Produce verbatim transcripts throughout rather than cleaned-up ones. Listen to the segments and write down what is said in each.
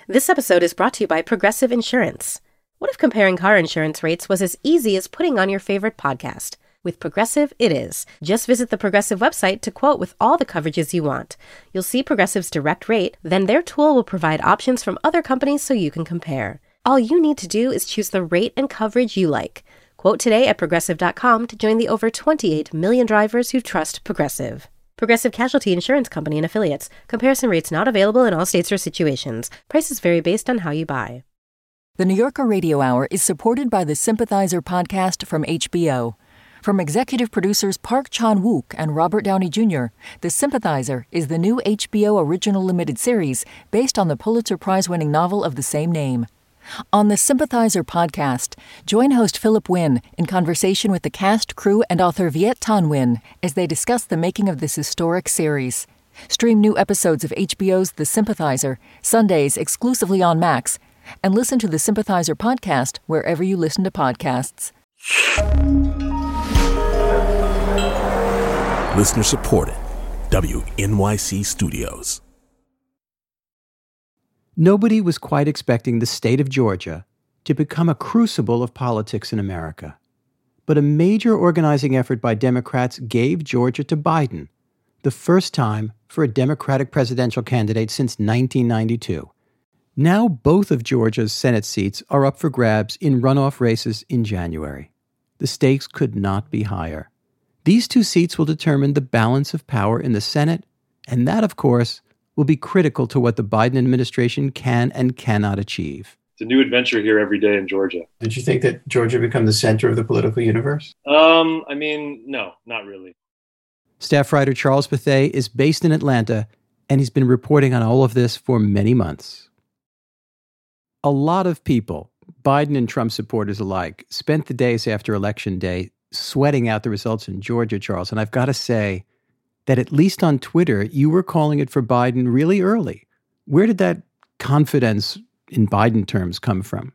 This episode is brought to you by Progressive Insurance. What if comparing car insurance rates was as easy as putting on your favorite podcast? With Progressive, it is. Just visit the Progressive website to quote with all the coverages you want. You'll see Progressive's direct rate, then their tool will provide options from other companies so you can compare. All you need to do is choose the rate and coverage you like. Quote today at progressive dot com to join the over twenty-eight million drivers who trust Progressive. Progressive Casualty Insurance Company and Affiliates. Comparison rates not available in all states or situations. Prices vary based on how you buy. The New Yorker Radio Hour is supported by the Sympathizer podcast from H B O. From executive producers Park Chan-wook and Robert Downey Junior, The Sympathizer is the new H B O original limited series based on the Pulitzer Prize-winning novel of the same name. On the Sympathizer podcast, join host Philip Wynn in conversation with the cast, crew, and author Viet Thanh Nguyen as they discuss the making of this historic series. Stream new episodes of H B O's The Sympathizer, Sundays exclusively on Max, and listen to the Sympathizer podcast wherever you listen to podcasts. Listener supported. W N Y C Studios. Nobody was quite expecting the state of Georgia to become a crucible of politics in America. But a major organizing effort by Democrats gave Georgia to Biden, the first time for a Democratic presidential candidate since nineteen ninety-two. Now both of Georgia's Senate seats are up for grabs in runoff races in January. The stakes could not be higher. These two seats will determine the balance of power in the Senate, and that, of course, will be critical to what the Biden administration can and cannot achieve. It's a new adventure here every day in Georgia. Did you think that Georgia become the center of the political universe? Um, I mean, no, not really. Staff writer Charles Bethea is based in Atlanta, and he's been reporting on all of this for many months. A lot of people, Biden and Trump supporters alike, spent the days after Election Day sweating out the results in Georgia, Charles. And I've got to say that at least on Twitter, you were calling it for Biden really early. Where did that confidence in Biden terms come from?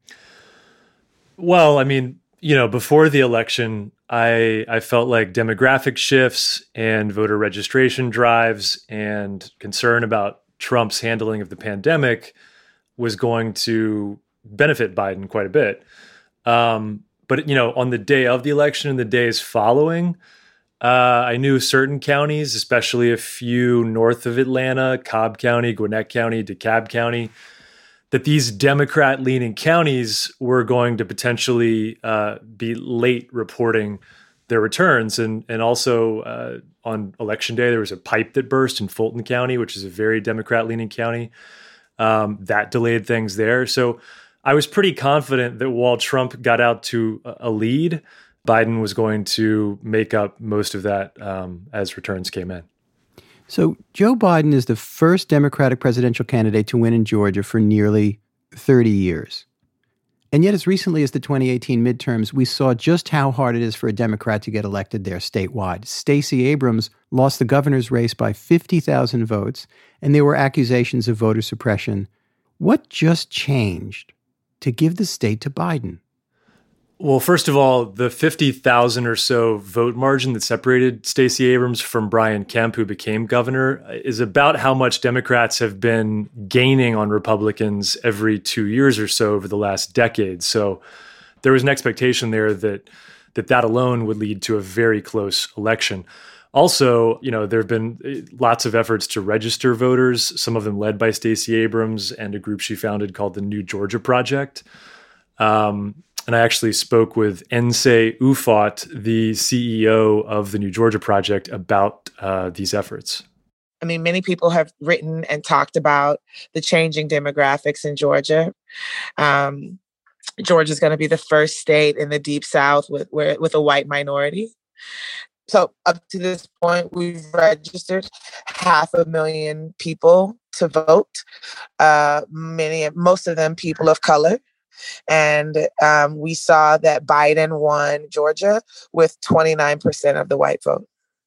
Well, I mean, you know, before the election, I I felt like demographic shifts and voter registration drives and concern about Trump's handling of the pandemic was going to benefit Biden quite a bit. Um, but, you know, on the day of the election and the days following, uh, I knew certain counties, especially a few north of Atlanta, Cobb County, Gwinnett County, DeKalb County, that these Democrat-leaning counties were going to potentially uh, be late reporting their returns. And, and also uh, on Election Day, there was a pipe that burst in Fulton County, which is a very Democrat-leaning county. Um, that delayed things there. So I was pretty confident that while Trump got out to a lead, Biden was going to make up most of that um, as returns came in. So Joe Biden is the first Democratic presidential candidate to win in Georgia for nearly thirty years. And yet as recently as the twenty eighteen midterms, we saw just how hard it is for a Democrat to get elected there statewide. Stacey Abrams lost the governor's race by fifty thousand votes, and there were accusations of voter suppression. What just changed to give the state to Biden? Well, first of all, the fifty thousand or so vote margin that separated Stacey Abrams from Brian Kemp, who became governor, is about how much Democrats have been gaining on Republicans every two years or so over the last decade. So there was an expectation there that that, that alone would lead to a very close election. Also, you know, there have been lots of efforts to register voters, some of them led by Stacey Abrams and a group she founded called the New Georgia Project. Um, and I actually spoke with Nsé Ufot, the C E O of the New Georgia Project, about uh, these efforts. I mean, many people have written and talked about the changing demographics in Georgia. Um, Georgia is going to be the first state in the Deep South with where, with a white minority. So up to this point, we've registered half a million people to vote. Uh, many, most of them people of color. And um, we saw that Biden won Georgia with twenty-nine percent of the white vote.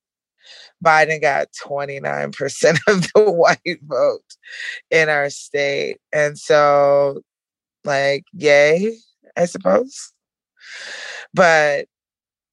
Biden got twenty-nine percent of the white vote in our state. And so, like, yay, I suppose. But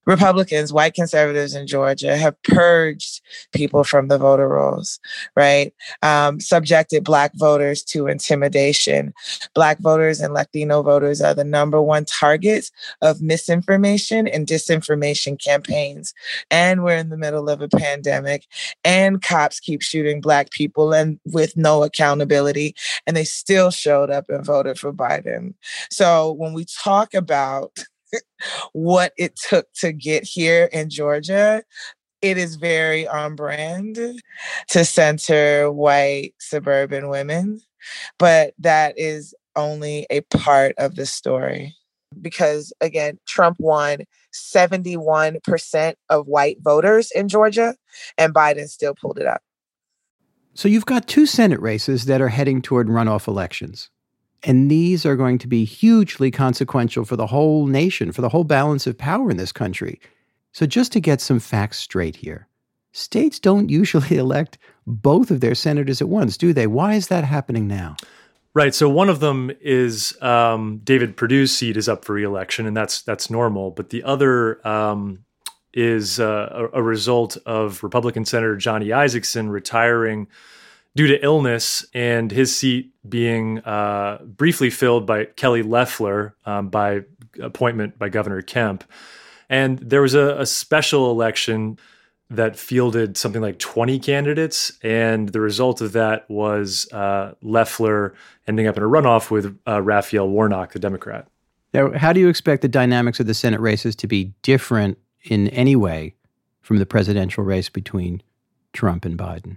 Republicans, white conservatives in Georgia have purged people from the voter rolls, right? Um, subjected Black voters to intimidation. Black voters and Latino voters are the number one targets of misinformation and disinformation campaigns. And we're in the middle of a pandemic, and cops keep shooting Black people and with no accountability, and they still showed up and voted for Biden. So when we talk about what it took to get here in Georgia, it is very on brand to center white suburban women, but that is only a part of the story. Because again, Trump won seventy-one percent of white voters in Georgia, and Biden still pulled it up. So you've got two Senate races that are heading toward runoff elections. And these are going to be hugely consequential for the whole nation, for the whole balance of power in this country. So just to get some facts straight here, states don't usually elect both of their senators at once, do they? Why is that happening now? Right. So one of them is um, David Perdue's seat is up for re-election, and that's that's normal. But the other um, is uh, a, a result of Republican Senator Johnny Isakson retiring due to illness, and his seat being uh, briefly filled by Kelly Loeffler um, by appointment by Governor Kemp. And there was a, a special election that fielded something like twenty candidates, and the result of that was uh, Loeffler ending up in a runoff with uh, Raphael Warnock, the Democrat. Now, how do you expect the dynamics of the Senate races to be different in any way from the presidential race between Trump and Biden?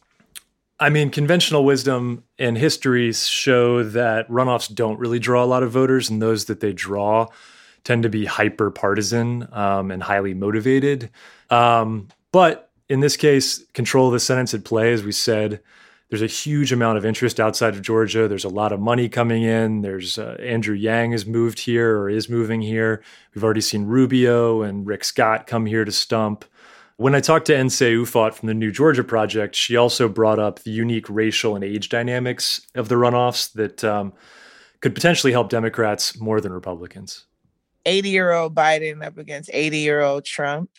I mean, conventional wisdom and history show that runoffs don't really draw a lot of voters, and those that they draw tend to be hyper partisan um, and highly motivated. Um, but in this case, control of the Senate's at play, as we said. There's a huge amount of interest outside of Georgia. There's a lot of money coming in. There's uh, Andrew Yang has moved here or is moving here. We've already seen Rubio and Rick Scott come here to stump. When I talked to Nsé Ufot from the New Georgia Project, she also brought up the unique racial and age dynamics of the runoffs that um, could potentially help Democrats more than Republicans. eighty-year-old Biden up against eighty-year-old Trump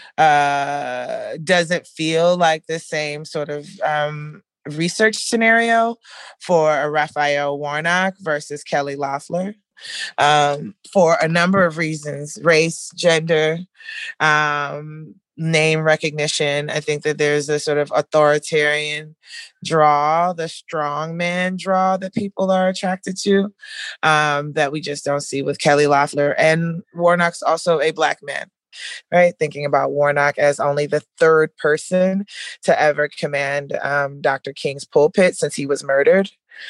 uh, doesn't feel like the same sort of um, research scenario for a Raphael Warnock versus Kelly Loeffler. Um, for a number of reasons, race, gender, um, name recognition. I think that there's a sort of authoritarian draw, the strong man draw that people are attracted to, um, that we just don't see with Kelly Loeffler. And Warnock's also a Black man, right? Thinking about Warnock as only the third person to ever command um, Doctor King's pulpit since he was murdered.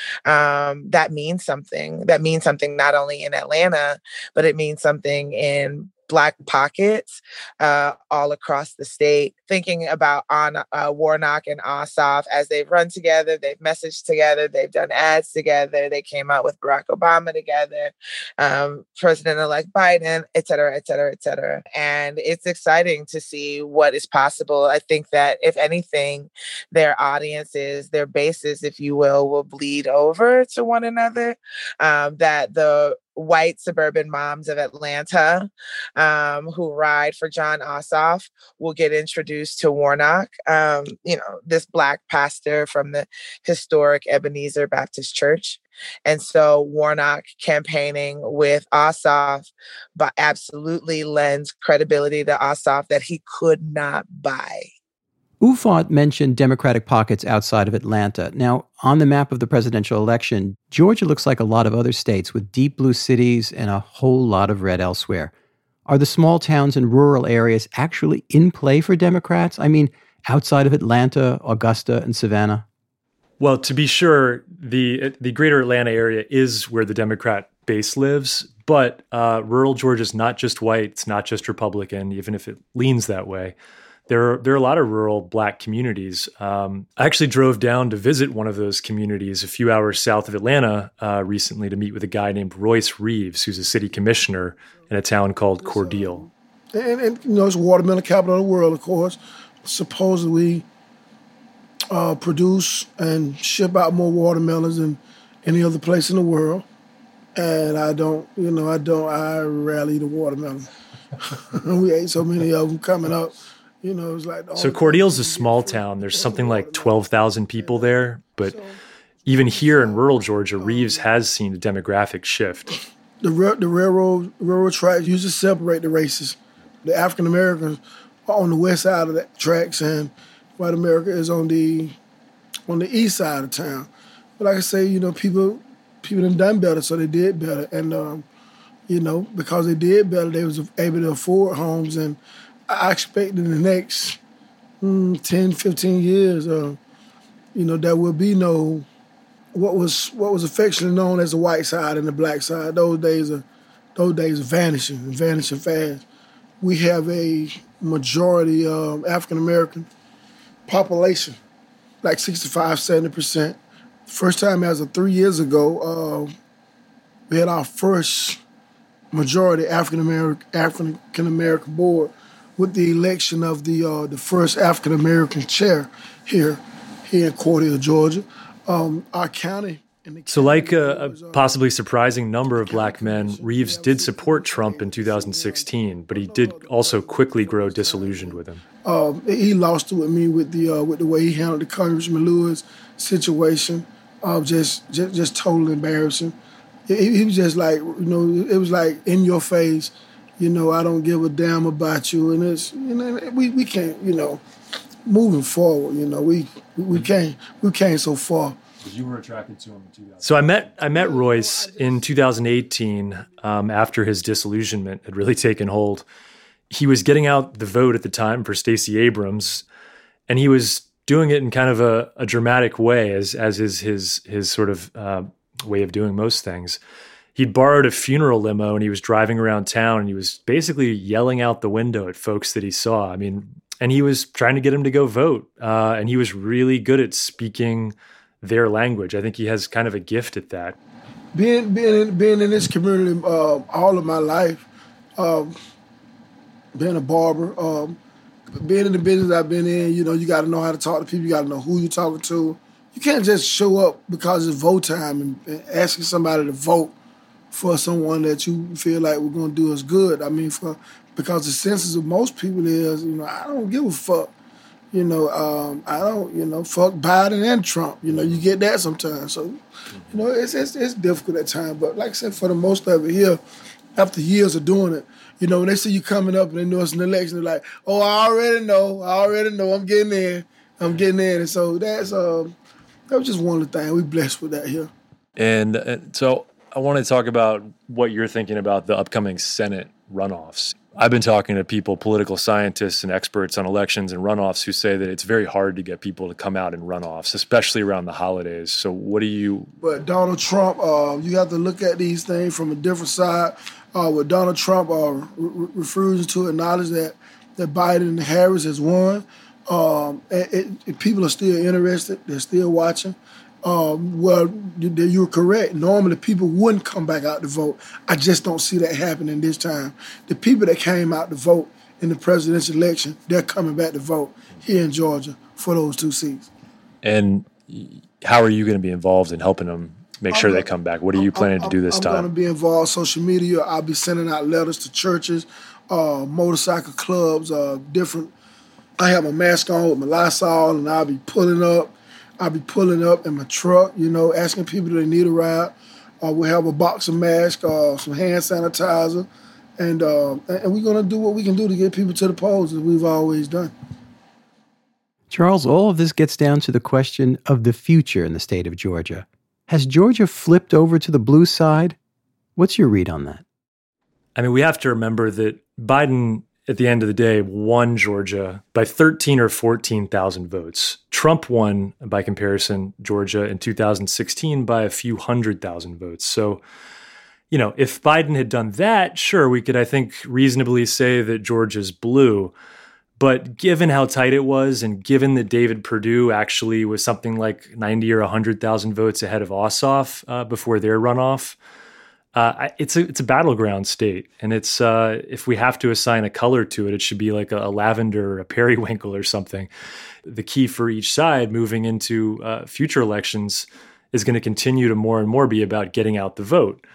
Um, that means something. That means something not only in Atlanta, but it means something in Black pockets uh, all across the state. Thinking about on uh, Warnock and Ossoff as they've run together, they've messaged together, they've done ads together, they came out with Barack Obama together, um, President-elect Biden, et cetera, et cetera, et cetera. And it's exciting to see what is possible. I think that if anything, their audiences, their bases, if you will, will bleed over to one another. Um, that the white suburban moms of Atlanta um, who ride for Jon Ossoff will get introduced to Warnock, um, you know, this Black pastor from the historic Ebenezer Baptist Church. And so Warnock campaigning with Ossoff but absolutely lends credibility to Ossoff that he could not buy. Ufot mentioned Democratic pockets outside of Atlanta. Now, on the map of the presidential election, Georgia looks like a lot of other states with deep blue cities and a whole lot of red elsewhere. Are the small towns and rural areas actually in play for Democrats? I mean, outside of Atlanta, Augusta, and Savannah? Well, to be sure, the the greater Atlanta area is where the Democrat base lives, but uh, rural Georgia is not just white, it's not just Republican, even if it leans that way. There are, there are a lot of rural Black communities. Um, I actually drove down to visit one of those communities a few hours south of Atlanta uh, recently to meet with a guy named Royce Reeves, who's a city commissioner in a town called Cordele. And, and you know, it's watermelon capital of the world, of course. Supposedly uh, produce and ship out more watermelons than any other place in the world. And I don't, you know, I don't, I rarely eat a watermelon. We ate so many of them coming up. You know, it was like so Cordele's a small town. There's something like twelve thousand people there, but even here in rural Georgia, Reeves has seen a demographic shift. The ra- the railroad railroad tracks used to separate the races. The African Americans are on the west side of the tracks, and white America is on the on the east side of town. But like I say, you know, people people done done better, so they did better, and um, you know, because they did better, they was able to afford homes. And I expect in the next mm, ten, fifteen years, uh, you know, there will be no what was what was affectionately known as the white side and the black side. Those days are those days are vanishing and vanishing fast. We have a majority um, African American population, like sixty-five, seventy percent. First time as of three years ago, uh, we had our first majority African American African American board with the election of the uh, the first African American chair here here in Cordele, Georgia. Um, our county. So like a, a possibly surprising number of black men, Reeves did support Trump in two thousand sixteen, but he did also quickly grow disillusioned with him. Um, he lost it with me with the uh, with the way he handled the Congressman Lewis situation. Uh, just, just just totally embarrassing. He, he was just like, you know, it was like in your face, you know, I don't give a damn about you. And it's, you know, we, we can't, you know, moving forward, you know, we we came we came so far. You were attracted to him in two thousand. So I met I met Royce in two thousand eighteen um, after his disillusionment had really taken hold. He was getting out the vote at the time for Stacey Abrams, and he was doing it in kind of a, a dramatic way, as as is his his sort of uh, way of doing most things. He'd borrowed a funeral limo and he was driving around town and he was basically yelling out the window at folks that he saw. I mean, and he was trying to get them to go vote, uh, and he was really good at speaking their language. I think he has kind of a gift at that. Being being in, being in this community uh, all of my life, um, being a barber, um, being in the business I've been in, you know, you got to know how to talk to people. You got to know who you're talking to. You can't just show up because it's vote time and, and asking somebody to vote for someone that you feel like we're going to do us good. I mean, for because the senses of most people is, you know, I don't give a fuck. You know, um, I don't, you know, fuck Biden and Trump. You know, you get that sometimes. So, you know, it's, it's it's difficult at times. But like I said, for the most of it here, after years of doing it, you know, when they see you coming up and they know it's an election, they're like, oh, I already know. I already know. I'm getting in. I'm getting in. And so that's um, that was just one of the things. We blessed with that here. And, and so I want to talk about what you're thinking about the upcoming Senate runoffs. I've been talking to people, political scientists and experts on elections and runoffs, who say that it's very hard to get people to come out in runoffs, especially around the holidays. So what do you... But Donald Trump, uh, you have to look at these things from a different side. Uh, with Donald Trump uh, re- refusing to acknowledge that, that Biden and Harris has won, um, it, it, people are still interested. They're still watching. Um, well, you're correct. Normally, people wouldn't come back out to vote. I just don't see that happening this time. The people that came out to vote in the presidential election, they're coming back to vote here in Georgia for those two seats. And how are you going to be involved in helping them make sure I'm, they come back? What are you planning I'm, to do this I'm time? I'm going to be involved in social media. I'll be sending out letters to churches, uh, motorcycle clubs, uh, different. I have my mask on with my Lysol, and I'll be pulling up. I'll be pulling up in my truck, you know, asking people if they need a ride. Uh, we'll have a box of masks, uh, some hand sanitizer, and uh, and we're going to do what we can do to get people to the polls, as we've always done. Charles, all of this gets down to the question of the future in the state of Georgia. Has Georgia flipped over to the blue side? What's your read on that? I mean, we have to remember that Biden, at the end of the day, won Georgia by thirteen or fourteen thousand votes. Trump won, by comparison, Georgia in two thousand sixteen by a few hundred thousand votes. So, you know, if Biden had done that, sure, we could, I think, reasonably say that Georgia's blue. But given how tight it was, and given that David Perdue actually was something like ninety or one hundred thousand votes ahead of Ossoff uh, before their runoff, Uh, it's a it's a battleground state, and it's uh, if we have to assign a color to it, it should be like a, a lavender, a periwinkle, or something. The key for each side moving into uh, future elections is going to continue to more and more be about getting out the vote.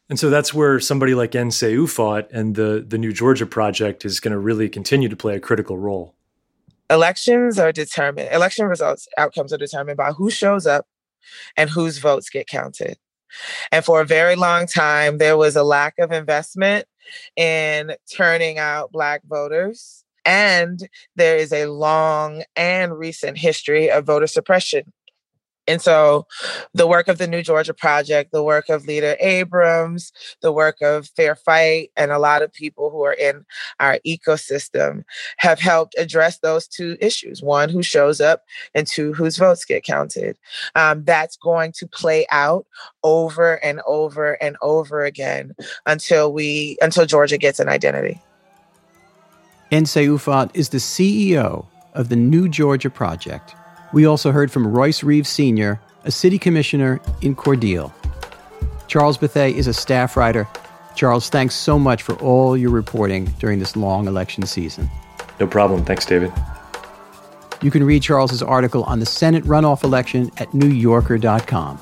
And so that's where somebody like N S E U fought, and the, the New Georgia Project is going to really continue to play a critical role. Elections are determined, election results, outcomes are determined by who shows up and whose votes get counted. And for a very long time, there was a lack of investment in turning out Black voters. And there is a long and recent history of voter suppression. And so the work of the New Georgia Project, the work of Leader Abrams, the work of Fair Fight, and a lot of people who are in our ecosystem have helped address those two issues. One, who shows up, and two, whose votes get counted. Um, that's going to play out over and over and over again until we, until Georgia gets an identity. Nsé Ufot is the C E O of the New Georgia Project. We also heard from Royce Reeves Senior, a city commissioner in Cordele. Charles Bethea is a staff writer. Charles, thanks so much for all your reporting during this long election season. No problem. Thanks, David. You can read Charles's article on the Senate runoff election at new yorker dot com.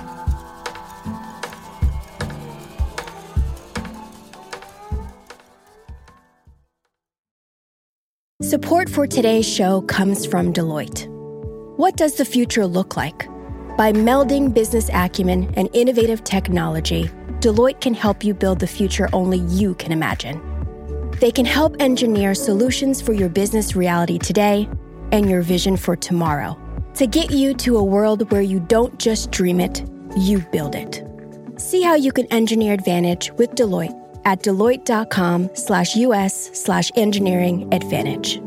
Support for today's show comes from Deloitte. What does the future look like? By melding business acumen and innovative technology, Deloitte can help you build the future only you can imagine. They can help engineer solutions for your business reality today and your vision for tomorrow, to get you to a world where you don't just dream it, you build it. See how you can engineer advantage with Deloitte at deloitte dot com slash US slash engineering advantage.